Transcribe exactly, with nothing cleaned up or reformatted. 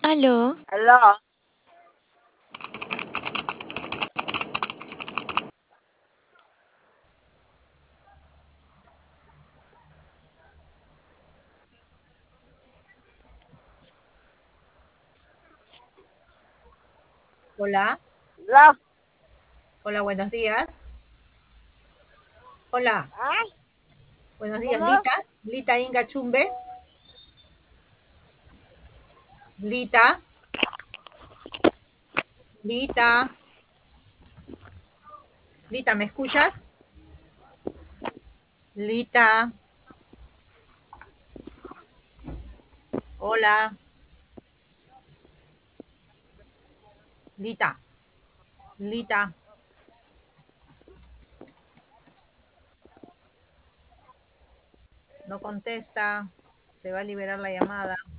Aló, Aló, Hola, aló, hola, buenos días. Hola, ¿ah? buenos días, ¿Cómo? Lita. Lita Inga Chumbe. Lita, Lita, Lita, ¿me escuchas? Lita, hola, Lita, Lita, no contesta, se va a liberar la llamada.